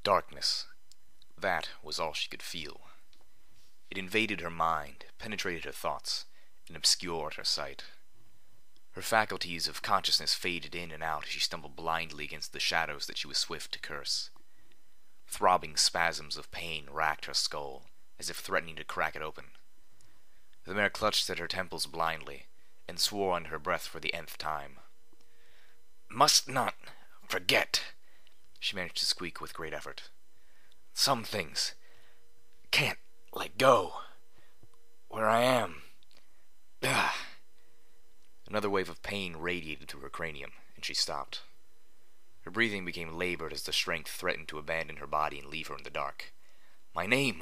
Darkness. That was all she could feel. It invaded her mind, penetrated her thoughts, and obscured her sight. Her faculties of consciousness faded in and out as she stumbled blindly against the shadows that she was swift to curse. Throbbing spasms of pain racked her skull, as if threatening to crack it open. The mare clutched at her temples blindly, and swore under her breath for the nth time. "Must not forget," she managed to squeak with great effort. "Some things can't let go. Where I am. Ugh." Another wave of pain radiated through her cranium, and she stopped. Her breathing became labored as the strength threatened to abandon her body and leave her in the dark. "My name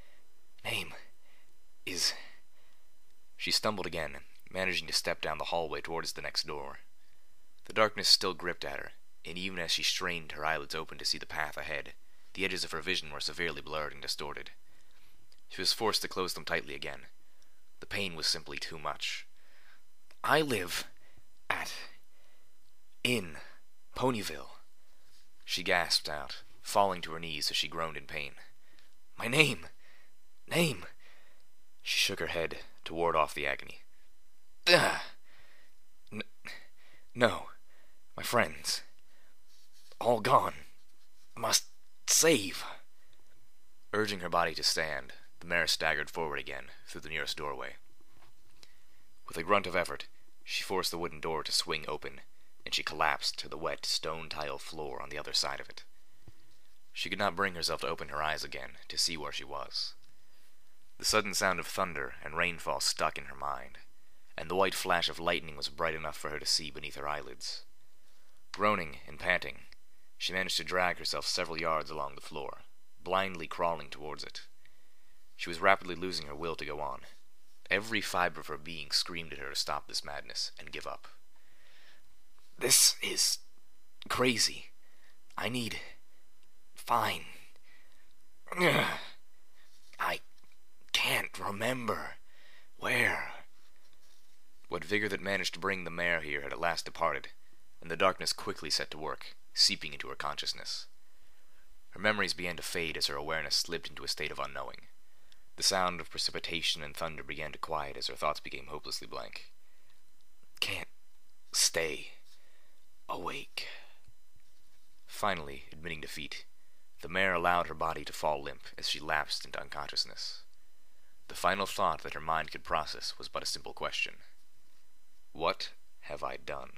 is..." She stumbled again, managing to step down the hallway towards the next door. The darkness still gripped at her, and even as she strained her eyelids open to see the path ahead, the edges of her vision were severely blurred and distorted. She was forced to close them tightly again. The pain was simply too much. "I live in Ponyville," she gasped out, falling to her knees as she groaned in pain. "My name. She shook her head to ward off the agony. "Ugh. No. My friends. All gone. Must save." Urging her body to stand, the mare staggered forward again through the nearest doorway. With a grunt of effort, she forced the wooden door to swing open, and she collapsed to the wet stone tile floor on the other side of it. She could not bring herself to open her eyes again to see where she was. The sudden sound of thunder and rainfall stuck in her mind, and the white flash of lightning was bright enough for her to see beneath her eyelids. Groaning and panting, she managed to drag herself several yards along the floor, blindly crawling towards it. She was rapidly losing her will to go on. Every fiber of her being screamed at her to stop this madness and give up. "This is crazy. I need... fine... Ugh. I can't remember where..." What vigor that managed to bring the mare here had at last departed, and the darkness quickly set to work, seeping into her consciousness. Her memories began to fade as her awareness slipped into a state of unknowing. The sound of precipitation and thunder began to quiet as her thoughts became hopelessly blank. "Can't stay awake." Finally, admitting defeat, the mare allowed her body to fall limp as she lapsed into unconsciousness. The final thought that her mind could process was but a simple question. What have I done?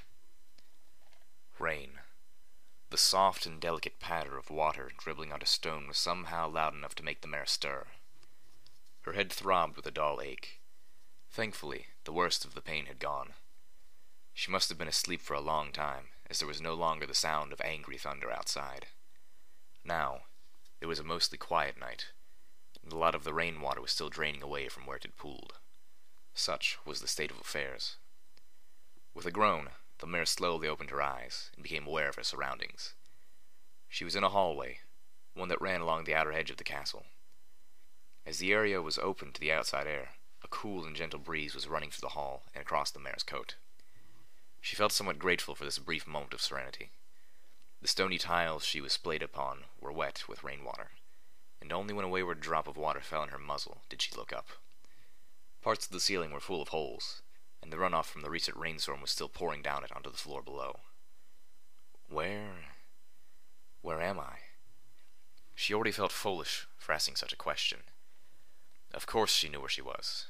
Rain. The soft and delicate patter of water dribbling onto stone was somehow loud enough to make the mare stir. Her head throbbed with a dull ache. Thankfully, the worst of the pain had gone. She must have been asleep for a long time, as there was no longer the sound of angry thunder outside. Now, it was a mostly quiet night, and a lot of the rainwater was still draining away from where it had pooled. Such was the state of affairs. With a groan, the mare slowly opened her eyes and became aware of her surroundings. She was in a hallway, one that ran along the outer edge of the castle. As the area was open to the outside air, a cool and gentle breeze was running through the hall and across the mare's coat. She felt somewhat grateful for this brief moment of serenity. The stony tiles she was splayed upon were wet with rainwater, and only when a wayward drop of water fell on her muzzle did she look up. Parts of the ceiling were full of holes, and the runoff from the recent rainstorm was still pouring down it onto the floor below. Where am I? She already felt foolish for asking such a question. Of course she knew where she was.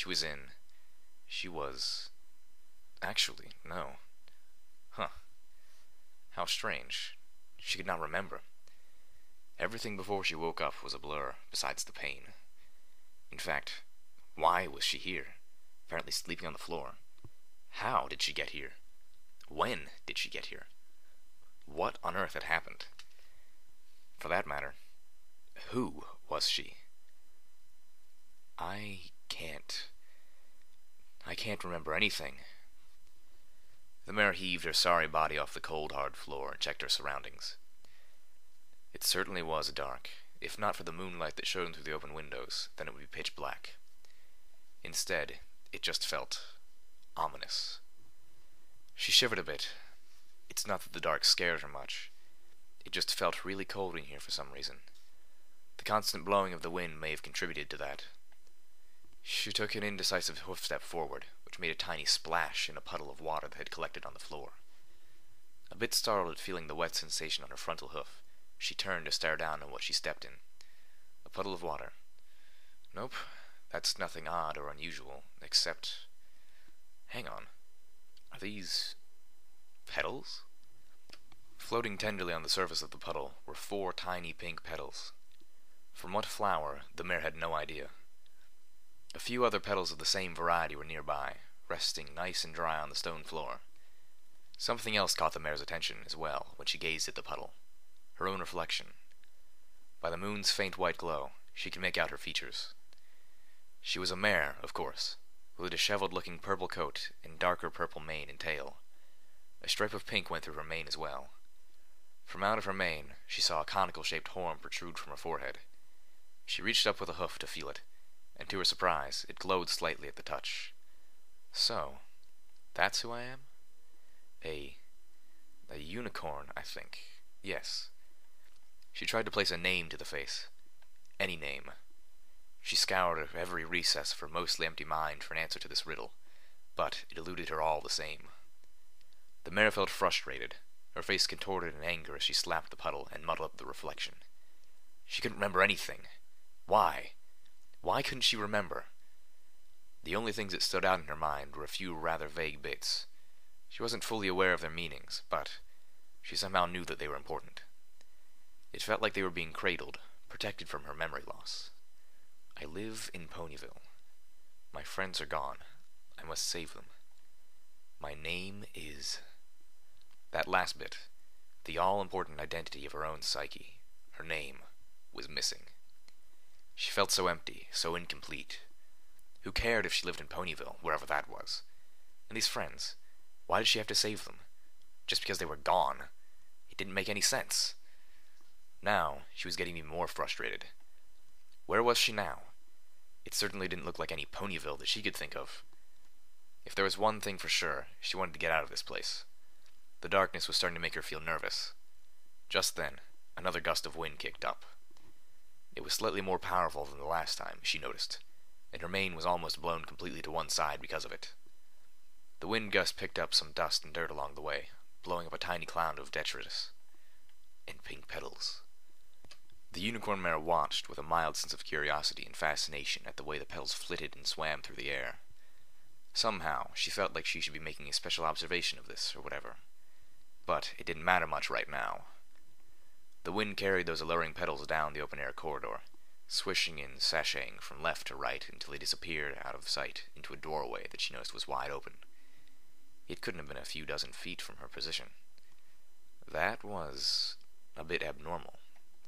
Actually, no. Huh. How strange. She could not remember. Everything before she woke up was a blur, besides the pain. In fact, why was she here, apparently sleeping on the floor? How did she get here? When did she get here? What on earth had happened? For that matter, who was she? I can't remember anything. The mare heaved her sorry body off the cold, hard floor and checked her surroundings. It certainly was dark. If not for the moonlight that shone through the open windows, then it would be pitch black. Instead, it just felt ominous. She shivered a bit. It's not that the dark scared her much. It just felt really cold in here for some reason. The constant blowing of the wind may have contributed to that. She took an indecisive hoof step forward, which made a tiny splash in a puddle of water that had collected on the floor. A bit startled at feeling the wet sensation on her frontal hoof, she turned to stare down on what she stepped in. A puddle of water. Nope, that's nothing odd or unusual, except... Hang on. Are these... petals? Floating tenderly on the surface of the puddle were 4 tiny pink petals. From what flower, the mare had no idea. A few other petals of the same variety were nearby, resting nice and dry on the stone floor. Something else caught the mare's attention as well when she gazed at the puddle. Her own reflection. By the moon's faint white glow, she could make out her features. She was a mare, of course, with a disheveled-looking purple coat and darker purple mane and tail. A stripe of pink went through her mane as well. From out of her mane, she saw a conical-shaped horn protrude from her forehead. She reached up with a hoof to feel it, and to her surprise, it glowed slightly at the touch. So, that's who I am? A unicorn, I think. Yes. She tried to place a name to the face. Any name. She scoured every recess of her mostly empty mind for an answer to this riddle, but it eluded her all the same. The mare felt frustrated. Her face contorted in anger as she slapped the puddle and muddled up the reflection. She couldn't remember anything. Why? Why couldn't she remember? The only things that stood out in her mind were a few rather vague bits. She wasn't fully aware of their meanings, but she somehow knew that they were important. It felt like they were being cradled, protected from her memory loss. I live in Ponyville. My friends are gone. I must save them. My name is... That last bit, the all-important identity of her own psyche, her name, was missing. She felt so empty, so incomplete. Who cared if she lived in Ponyville, wherever that was? And these friends, why did she have to save them? Just because they were gone. It didn't make any sense. Now, she was getting even more frustrated. Where was she now? It certainly didn't look like any Ponyville that she could think of. If there was one thing for sure, she wanted to get out of this place. The darkness was starting to make her feel nervous. Just then, another gust of wind kicked up. It was slightly more powerful than the last time, she noticed, and her mane was almost blown completely to one side because of it. The wind gust picked up some dust and dirt along the way, blowing up a tiny cloud of detritus and pink petals. The unicorn mare watched with a mild sense of curiosity and fascination at the way the petals flitted and swam through the air. Somehow, she felt like she should be making a special observation of this, or whatever. But it didn't matter much right now. The wind carried those alluring petals down the open-air corridor, swishing and sashaying from left to right until they disappeared out of sight into a doorway that she noticed was wide open. It couldn't have been a few dozen feet from her position. That was a bit abnormal.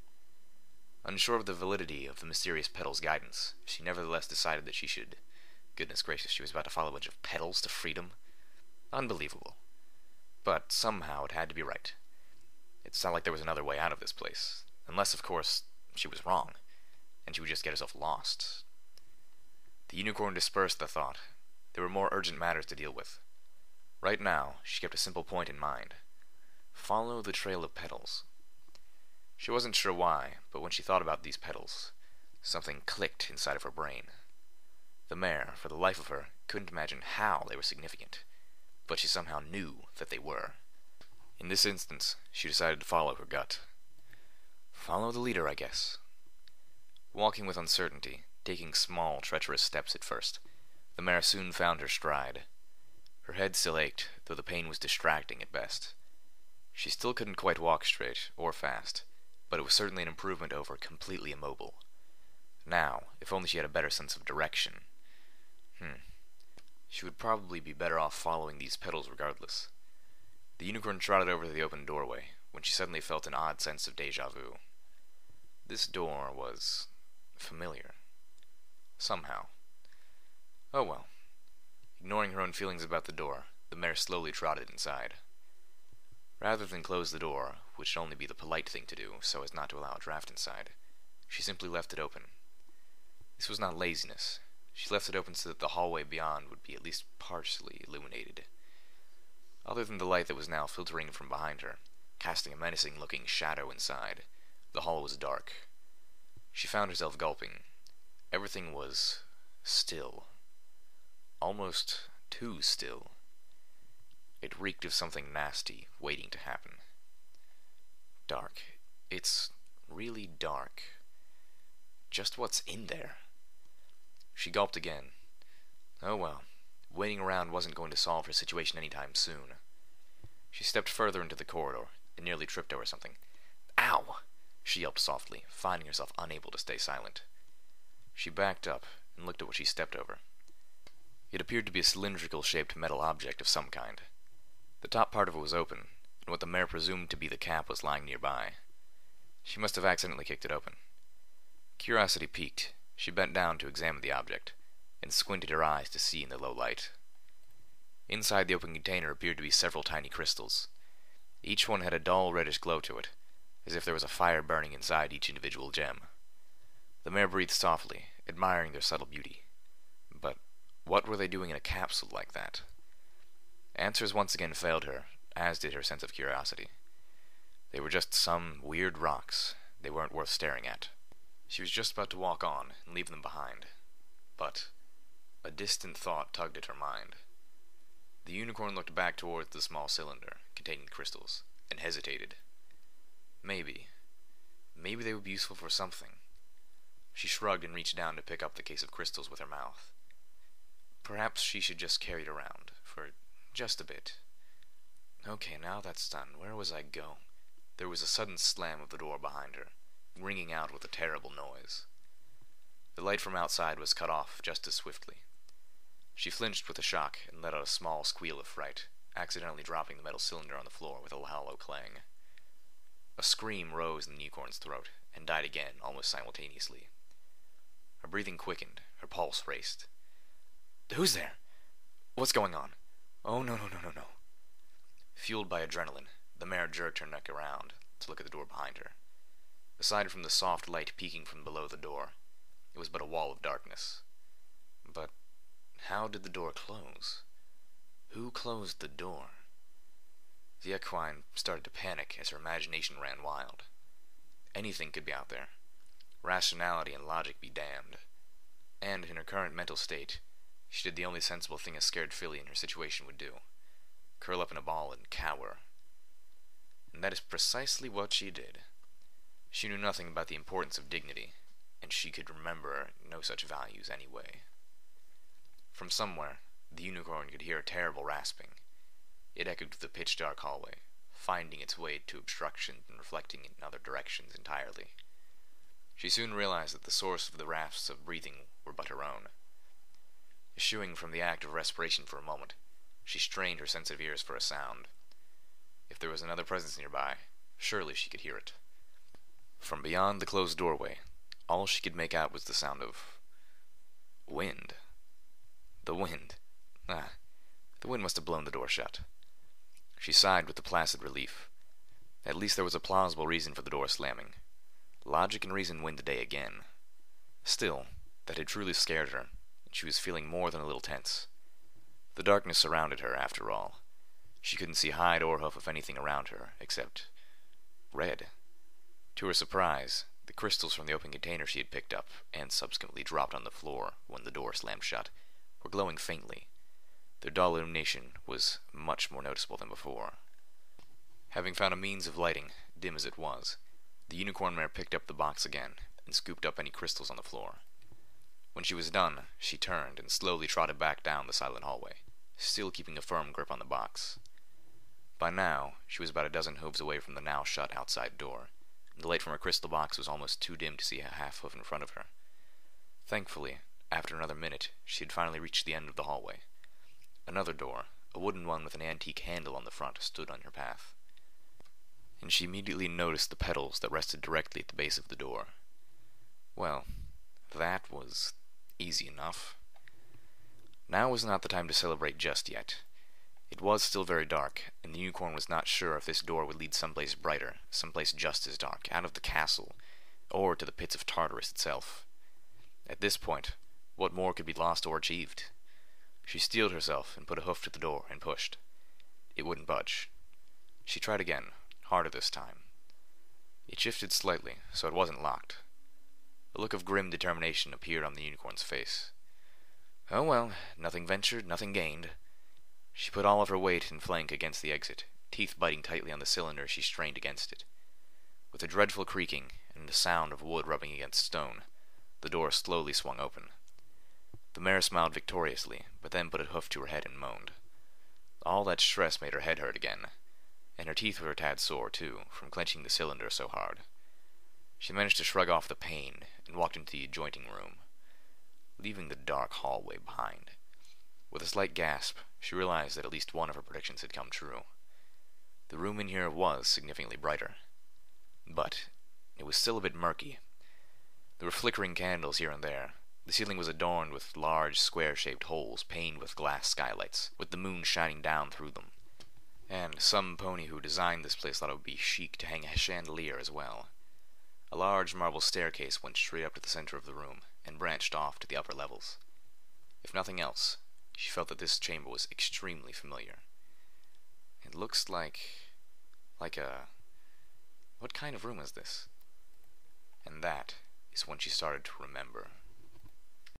Unsure of the validity of the mysterious petal's guidance, she nevertheless decided that she should... Goodness gracious, she was about to follow a bunch of petals to freedom? Unbelievable. But somehow it had to be right. It's not like there was another way out of this place. Unless, of course, she was wrong, and she would just get herself lost. The unicorn dispersed the thought. There were more urgent matters to deal with. Right now, she kept a simple point in mind. Follow the trail of petals. She wasn't sure why, but when she thought about these petals, something clicked inside of her brain. The mare, for the life of her, couldn't imagine how they were significant, but she somehow knew that they were. In this instance, she decided to follow her gut. Follow the leader, I guess. Walking with uncertainty, taking small, treacherous steps at first, the mare soon found her stride. Her head still ached, though the pain was distracting at best. She still couldn't quite walk straight, or fast, but it was certainly an improvement over completely immobile. Now, if only she had a better sense of direction. She would probably be better off following these petals regardless. The unicorn trotted over to the open doorway, when she suddenly felt an odd sense of déjà vu. This door was... familiar. Somehow. Oh well. Ignoring her own feelings about the door, the mare slowly trotted inside. Rather than close the door, which should only be the polite thing to do so as not to allow a draft inside, she simply left it open. This was not laziness. She left it open so that the hallway beyond would be at least partially illuminated. Other than the light that was now filtering from behind her, casting a menacing-looking shadow inside. The hall was dark. She found herself gulping. Everything was still. Almost too still. It reeked of something nasty waiting to happen. Dark. It's really dark. Just what's in there? She gulped again. Oh well, waiting around wasn't going to solve her situation anytime soon. She stepped further into the corridor and nearly tripped over something. Ow! She yelped softly, finding herself unable to stay silent. She backed up and looked at what she stepped over. It appeared to be a cylindrical-shaped metal object of some kind. The top part of it was open, and what the mare presumed to be the cap was lying nearby. She must have accidentally kicked it open. Curiosity piqued. She bent down to examine the object, and squinted her eyes to see in the low light. Inside the open container appeared to be several tiny crystals. Each one had a dull reddish glow to it, as if there was a fire burning inside each individual gem. The mare breathed softly, admiring their subtle beauty. But what were they doing in a capsule like that? Answers once again failed her, as did her sense of curiosity. They were just some weird rocks. They weren't worth staring at. She was just about to walk on and leave them behind. But a distant thought tugged at her mind. The unicorn looked back towards the small cylinder containing the crystals, and hesitated. Maybe they would be useful for something. She shrugged and reached down to pick up the case of crystals with her mouth. Perhaps she should just carry it around, for just a bit. Okay, now that's done. Where was I going? There was a sudden slam of the door behind her, ringing out with a terrible noise. The light from outside was cut off just as swiftly. She flinched with a shock and let out a small squeal of fright, accidentally dropping the metal cylinder on the floor with a hollow clang. A scream rose in the unicorn's throat and died again almost simultaneously. Her breathing quickened, her pulse raced. Who's there? What's going on? Oh, no. Fueled by adrenaline, the mare jerked her neck around to look at the door behind her. Aside from the soft light peeking from below the door, it was but a wall of darkness. But how did the door close? Who closed the door? The equine started to panic as her imagination ran wild. Anything could be out there. Rationality and logic be damned. And in her current mental state, she did the only sensible thing a scared filly in her situation would do. Curl up in a ball and cower. And that is precisely what she did. She knew nothing about the importance of dignity, and she could remember no such values anyway. From somewhere, the unicorn could hear a terrible rasping. It echoed through the pitch-dark hallway, finding its way to obstructions and reflecting in other directions entirely. She soon realized that the source of the rasps of breathing were but her own. Eschewing from the act of respiration for a moment, she strained her sensitive ears for a sound. If there was another presence nearby, surely she could hear it. From beyond the closed doorway, all she could make out was the sound of wind. The wind. The wind must have blown the door shut. She sighed with a placid relief. At least there was a plausible reason for the door slamming. Logic and reason win the day again. Still, that had truly scared her, and she was feeling more than a little tense. The darkness surrounded her, after all. She couldn't see hide or hoof of anything around her, except red. To her surprise, the crystals from the open container she had picked up, and subsequently dropped on the floor when the door slammed shut, were glowing faintly. Their dull illumination was much more noticeable than before. Having found a means of lighting, dim as it was, the unicorn mare picked up the box again and scooped up any crystals on the floor. When she was done, she turned and slowly trotted back down the silent hallway, still keeping a firm grip on the box. By now, she was about a dozen hooves away from the now shut outside door, and the light from her crystal box was almost too dim to see a half hoof in front of her. Thankfully, after another minute, she had finally reached the end of the hallway. Another door, a wooden one with an antique handle on the front, stood on her path. And she immediately noticed the petals that rested directly at the base of the door. Well, that was easy enough. Now was not the time to celebrate just yet. It was still very dark, and the unicorn was not sure if this door would lead someplace brighter, someplace just as dark, out of the castle, or to the pits of Tartarus itself. At this point, what more could be lost or achieved? She steeled herself and put a hoof to the door and pushed. It wouldn't budge. She tried again, harder this time. It shifted slightly, so it wasn't locked. A look of grim determination appeared on the unicorn's face. Oh well, nothing ventured, nothing gained. She put all of her weight and flank against the exit, teeth biting tightly on the cylinder as she strained against it. With a dreadful creaking and the sound of wood rubbing against stone, the door slowly swung open. The mare smiled victoriously, but then put a hoof to her head and moaned. All that stress made her head hurt again, and her teeth were a tad sore, too, from clenching the cylinder so hard. She managed to shrug off the pain and walked into the adjoining room, leaving the dark hallway behind. With a slight gasp, she realized that at least one of her predictions had come true. The room in here was significantly brighter, but it was still a bit murky. There were flickering candles here and there. The ceiling was adorned with large, square-shaped holes paned with glass skylights, with the moon shining down through them. And some pony who designed this place thought it would be chic to hang a chandelier as well. A large marble staircase went straight up to the center of the room and branched off to the upper levels. If nothing else, she felt that this chamber was extremely familiar. It looks like a... What kind of room is this? And that is when she started to remember.